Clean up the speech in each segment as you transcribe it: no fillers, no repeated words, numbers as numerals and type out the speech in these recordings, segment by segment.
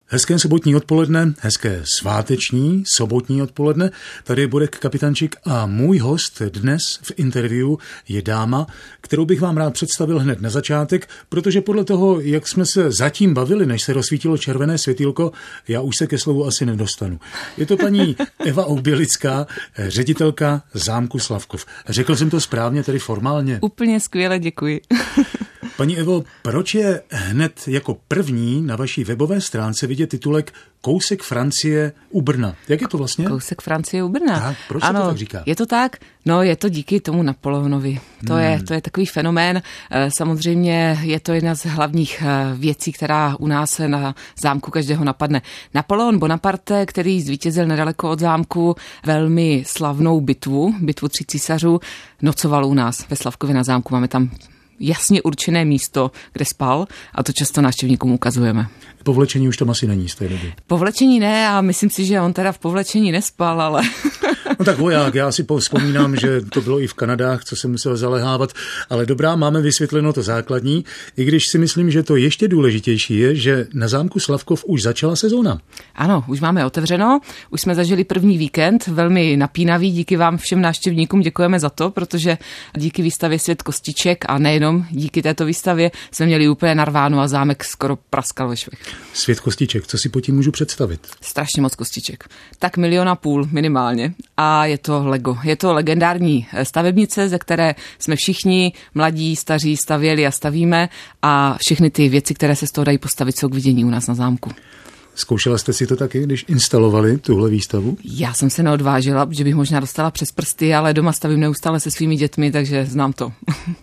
Hezké sobotní odpoledne, hezké sváteční sobotní odpoledne. Tady je Borek Kapitančík a můj host dnes v interview je dáma, kterou bych vám rád představil hned na začátek, protože podle toho, jak jsme se zatím bavili, než se rozsvítilo červené světýlko, já už se ke slovu asi nedostanu. Je to paní Eva Oubělická, ředitelka zámku Slavkov. Řekl jsem to správně, tedy formálně? Úplně skvěle, děkuji. Paní Evo, proč je hned jako první na vaší webové stránce vidět titulek Kousek Francie u Brna? Jak je to vlastně? Kousek Francie u Brna. Tak, proč se to tak říká? Je to tak? No, je to díky tomu Napoleonovi. To je takový fenomén. Samozřejmě je to jedna z hlavních věcí, která u nás na zámku každého napadne. Napoleon Bonaparte, který zvítězil nedaleko od zámku velmi slavnou bitvu 3 císařů, nocoval u nás ve Slavkově na zámku. Máme tam jasně určené místo, kde spal, a to často návštěvníkům ukazujeme. Povlečení už tam asi není z té doby. Povlečení ne, a myslím si, že on teda v povlečení nespal, ale... No tak voják, já si vzpomínám, že to bylo i v Kanadách, co jsem musel zalehávat, ale dobrá, máme vysvětleno to základní, i když si myslím, že to ještě důležitější je, že na zámku Slavkov už začala sezóna. Ano, už máme otevřeno, už jsme zažili první víkend, velmi napínavý, díky vám všem návštěvníkům, děkujeme za to, protože díky výstavě Svět kostiček a nejenom díky této výstavě jsme měli úplně narváno a zámek skoro praskal ve švech. Svět kostiček, co si pod tím můžu představit? Strašně moc kostiček. Tak 1,5 milionu minimálně. A je to Lego. Je to legendární stavebnice, ze které jsme všichni mladí, staří stavěli a stavíme, a všechny ty věci, které se z toho dají postavit, jsou k vidění u nás na zámku. Zkoušela jste si to taky, když instalovali tuhle výstavu? Já jsem se neodvážila, že bych možná dostala přes prsty, ale doma stavím neustále se svými dětmi, takže znám to.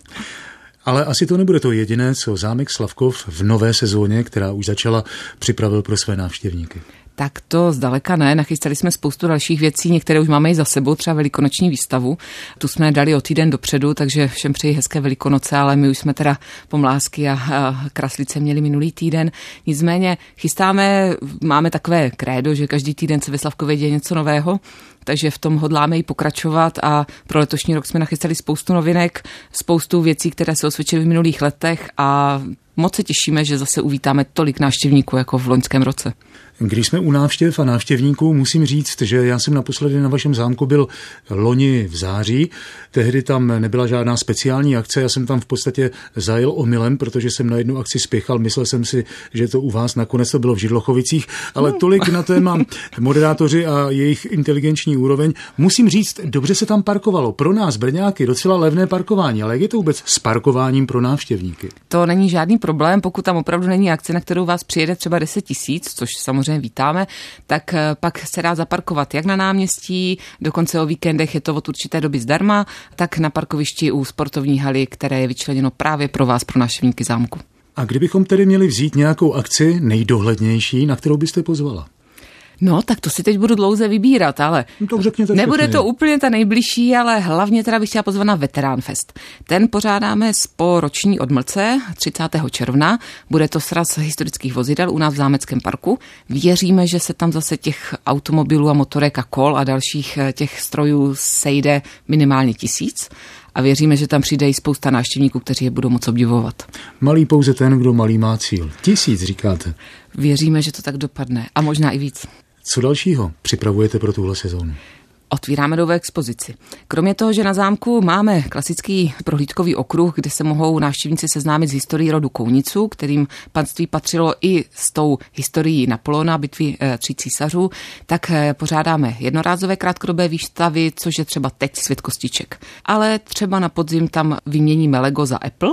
Ale asi to nebude to jediné, co zámek Slavkov v nové sezóně, která už začala, připravil pro své návštěvníky. Tak to zdaleka ne, nachystali jsme spoustu dalších věcí, některé už máme i za sebou, třeba velikonoční výstavu. Tu jsme dali o týden dopředu, takže všem přeji hezké Velikonoce, ale my už jsme teda pomlásky a kraslice měli minulý týden. Nicméně máme takové krédo, že každý týden se ve Slavkově děje něco nového, takže v tom hodláme i pokračovat, a pro letošní rok jsme nachystali spoustu novinek, spoustu věcí, které se osvědčily v minulých letech, a moc se těšíme, že zase uvítáme tolik návštěvníků jako v loňském roce. Když jsme u návštěv a návštěvníků, musím říct, že já jsem naposledy na vašem zámku byl loni v září. Tehdy tam nebyla žádná speciální akce, já jsem tam v podstatě zajel omylem, protože jsem na jednu akci spěchal. Myslel jsem si, že to u vás nakonec to bylo v Židlochovicích, ale tolik na téma moderátoři a jejich inteligenční úroveň. Musím říct, dobře se tam parkovalo. Pro nás, Brňáky, docela levné parkování, ale jak je to vůbec s parkováním pro návštěvníky? To není žádný problém, pokud tam opravdu není akce, na kterou vás přijede třeba 10 000, což samozřejmě vítáme, tak pak se dá zaparkovat jak na náměstí, dokonce o víkendech je to od určité doby zdarma, tak na parkovišti u sportovní haly, které je vyčleněno právě pro vás, pro návštěvníky zámku. A kdybychom tedy měli vzít nějakou akci nejdohlednější, na kterou byste pozvala? No, tak to si teď budu dlouze vybírat, ale nebude to úplně ta nejbližší, ale hlavně teda bych chtěla pozvat na Veterán Fest. Ten pořádáme po roční odmlce 30. června. Bude to sraz historických vozidel u nás v Zámeckém parku. Věříme, že se tam zase těch automobilů a motorek a kol a dalších těch strojů sejde minimálně 1000. A věříme, že tam přijde i spousta návštěvníků, kteří je budou moc obdivovat. Malý pouze ten, kdo malý má cíl. 1000, říkáte. Věříme, že to tak dopadne. A možná i víc. Co dalšího připravujete pro tuhle sezónu? Otvíráme novou expozici. Kromě toho, že na zámku máme klasický prohlídkový okruh, kde se mohou návštěvníci seznámit s historií rodu Kouniců, kterým panství patřilo i s tou historií Napoleona, bitvy 3 císařů, tak pořádáme jednorázové krátkodobé výstavy, což je třeba teď Svět kostiček. Ale třeba na podzim tam vyměníme Lego za Apple.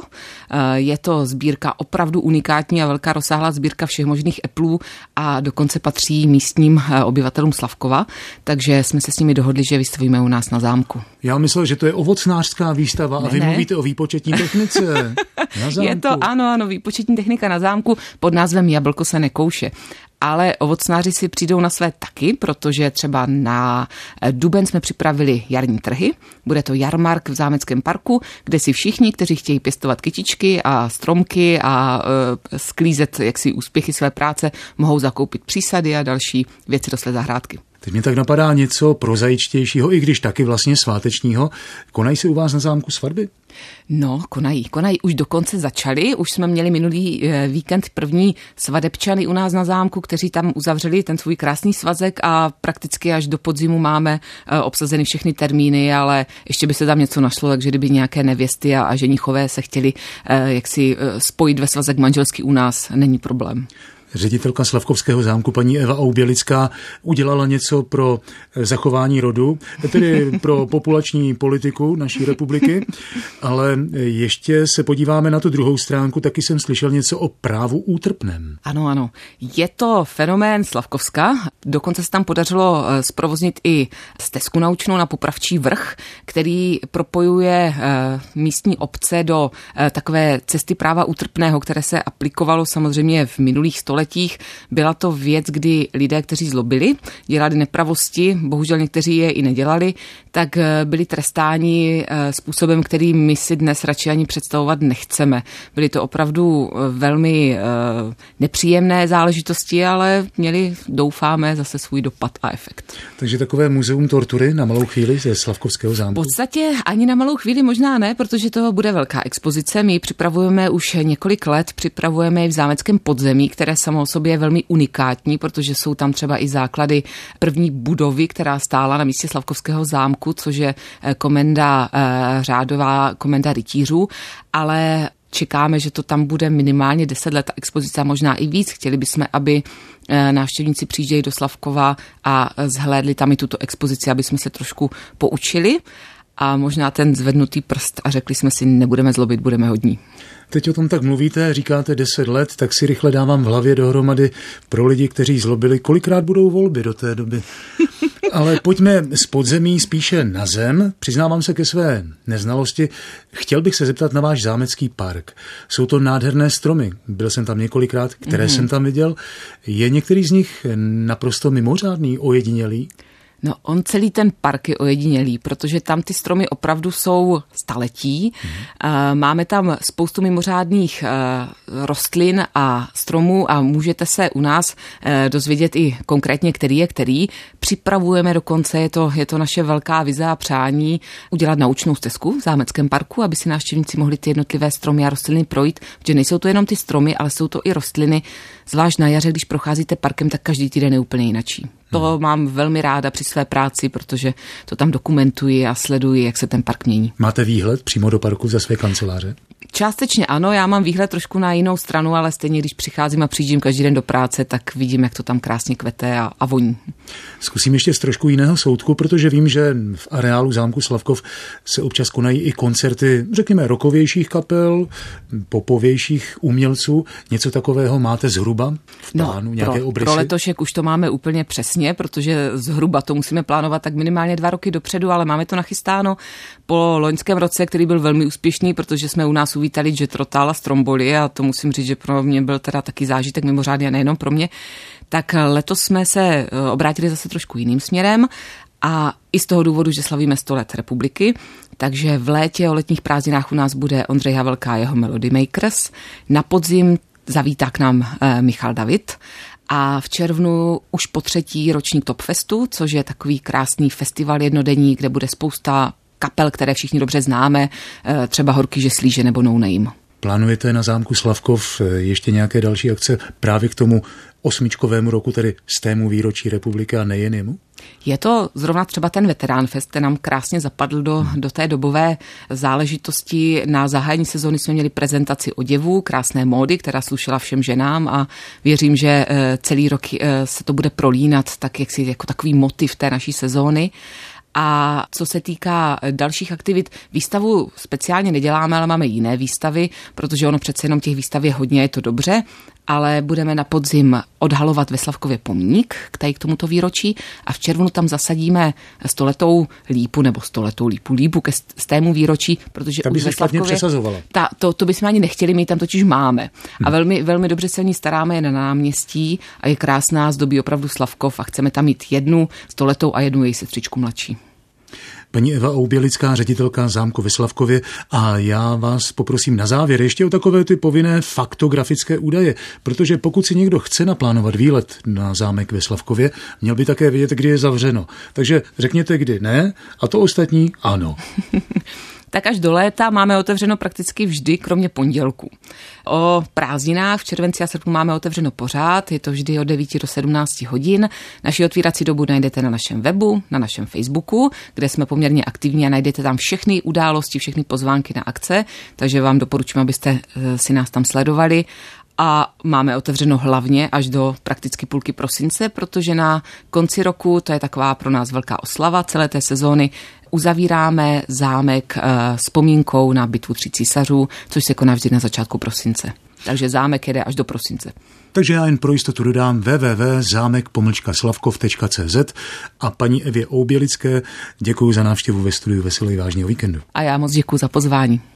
Je to sbírka opravdu unikátní a velká rozsáhlá sbírka všech možných Appleů, a dokonce patří místním obyvatelům Slavkova, takže jsme se s nimi dohodli, že vystavíme u nás na zámku. Já myslel, že to je ovocnářská výstava a vy mluvíte o výpočetní technice. Na zámku. Je to ano, výpočetní technika na zámku pod názvem Jablko se nekouše. Ale ovocnáři si přijdou na své taky, protože třeba na duben jsme připravili jarní trhy. Bude to jarmark v Zámeckém parku, kde si všichni, kteří chtějí pěstovat kytičky a stromky a sklízet jaksi úspěchy své práce, mohou zakoupit přísady a další věci do své zahrádky. Teď mě tak napadá něco prozaičtějšího, i když taky vlastně svátečního. Konají se u vás na zámku svatby? No, konají. Už dokonce začali. Už jsme měli minulý víkend první svadebčany u nás na zámku, kteří tam uzavřeli ten svůj krásný svazek a prakticky až do podzimu máme obsazeny všechny termíny, ale ještě by se tam něco našlo, takže kdyby nějaké nevěsty a ženichové se chtěli jaksi spojit ve svazek manželský u nás, není problém. Ředitelka Slavkovského zámku paní Eva Oubělická udělala něco pro zachování rodu, tedy pro populační politiku naší republiky, ale ještě se podíváme na tu druhou stránku, taky jsem slyšel něco o právu útrpném. Ano. Je to fenomén Slavkovska, dokonce se tam podařilo zprovoznit i stezku naučnou na Popravčí vrch, který propojuje místní obce do takové cesty práva útrpného, které se aplikovalo samozřejmě v minulých stoletích. Byla to věc, kdy lidé, kteří zlobili, dělali nepravosti, bohužel někteří je i nedělali, tak byli trestáni způsobem, který my si dnes radši ani představovat nechceme. Byly to opravdu velmi nepříjemné záležitosti, ale měli, doufáme, zase svůj dopad a efekt. Takže takové muzeum tortury na malou chvíli ze Slavkovského zámku? V podstatě ani na malou chvíli možná ne, protože to bude velká expozice. My připravujeme už několik let, připravujeme i v zámeckém podzemí, které samo o sobě je velmi unikátní, protože jsou tam třeba i základy první budovy, která stála na místě Slavkovského zámku, což je komenda řádová, komenda rytířů, ale čekáme, že to tam bude minimálně 10 let, expozice a možná i víc. Chtěli bychom, aby návštěvníci přijížděli do Slavkova a zhlédli tam i tuto expozici, aby jsme se trošku poučili a možná ten zvednutý prst a řekli jsme si, nebudeme zlobit, budeme hodní. Teď o tom tak mluvíte, říkáte 10 let, tak si rychle dávám v hlavě dohromady pro lidi, kteří zlobili, kolikrát budou volby do té doby. Ale pojďme z podzemí spíše na zem. Přiznávám se ke své neznalosti. Chtěl bych se zeptat na váš zámecký park. Jsou to nádherné stromy. Byl jsem tam několikrát, které jsem tam viděl. Je některý z nich naprosto mimořádný, ojedinělý? No, on celý ten park je ojedinělý, protože tam ty stromy opravdu jsou staletí. Máme tam spoustu mimořádných rostlin a stromů a můžete se u nás dozvědět i konkrétně, který je který. Připravujeme dokonce, je to naše velká vize a přání, udělat naučnou stezku v zámeckém parku, aby si návštěvníci mohli ty jednotlivé stromy a rostliny projít, protože nejsou to jenom ty stromy, ale jsou to i rostliny. Zvlášť na jaře, když procházíte parkem, tak každý týden je úplně jinačí. To mám velmi ráda při své práci, protože to tam dokumentuji a sleduji, jak se ten park mění. Máte výhled přímo do parku ze své kanceláře? Částečně ano, já mám výhled trošku na jinou stranu, ale stejně, když přicházím a přijíždím každý den do práce, tak vidím, jak to tam krásně kvete a voní. Zkusím ještě z trošku jiného soudku, protože vím, že v areálu zámku Slavkov se občas konají i koncerty, řekněme, rockovějších kapel, popovějších umělců. Něco takového máte zhruba v plánu, nějaké obrysy? Pro letošek už to máme úplně přesně, protože zhruba to musíme plánovat tak minimálně 2 roky dopředu, ale máme to nachystáno po loňském roce, který byl velmi úspěšný, protože jsme u nás uvítali Jet Rotal a Stromboli a to musím říct, že pro mě byl teda taky zážitek mimořádný a nejenom pro mě. Tak letos jsme se obrátili zase trošku jiným směrem a i z toho důvodu, že slavíme 100 let republiky, takže v létě o letních prázdninách u nás bude Ondřej Havelka a jeho Melody Makers. Na podzim zavítá k nám Michal David a v červnu už po 3. ročník Top Festu, což je takový krásný festival jednodenní, kde bude spousta kapel, které všichni dobře známe, třeba Horký žeslíže nebo No Name. Plánujete na zámku Slavkov ještě nějaké další akce právě k tomu 8. roku, tedy 100. výročí republiky a nejen jemu? Je to zrovna třeba ten Veterán Fest, ten nám krásně zapadl do té dobové záležitosti. Na zahájení sezóny jsme měli prezentaci oděvů, krásné módy, která slušela všem ženám a věřím, že celý rok se to bude prolínat tak jaksi jako takový motiv té naší sezóny. A co se týká dalších aktivit, výstavu speciálně neděláme, ale máme jiné výstavy, protože ono přece jenom těch výstav je hodně, je to dobře, ale budeme na podzim odhalovat ve Slavkově pomník k tomuto výročí a v červnu tam zasadíme 100letou lípu nebo 100letou lípu ke 100. výročí, protože tam už ve Slavkově to bychom ani nechtěli, my tam totiž máme. A velmi, velmi dobře se o ní staráme, je na náměstí a je krásná, zdobí opravdu Slavkov a chceme tam mít jednu 100letou a jednu její sestřičku mladší. Paní Eva Oubělická, ředitelka zámku ve Slavkově, a já vás poprosím na závěr ještě o takové ty povinné faktografické údaje, protože pokud si někdo chce naplánovat výlet na zámek ve Slavkově, měl by také vědět, kdy je zavřeno. Takže řekněte, kdy ne, a to ostatní ano. tak až do léta máme otevřeno prakticky vždy, kromě pondělků. O prázdninách v červenci a srpnu máme otevřeno pořád, je to vždy od 9 do 17 hodin. Naši otvírací dobu najdete na našem webu, na našem Facebooku, kde jsme poměrně aktivní a najdete tam všechny události, všechny pozvánky na akce, takže vám doporučím, abyste si nás tam sledovali. A máme otevřeno hlavně až do prakticky půlky prosince, protože na konci roku, to je taková pro nás velká oslava celé té sezóny, uzavíráme zámek vzpomínkou na bitvu 3 císařů, což se koná vždy na začátku prosince. Takže zámek jede až do prosince. Takže já jen pro jistotu dodám www.zámek-slavkov.cz a paní Evě Oubělické děkuji za návštěvu ve studiu Veselý vážného víkendu. A já moc děkuji za pozvání.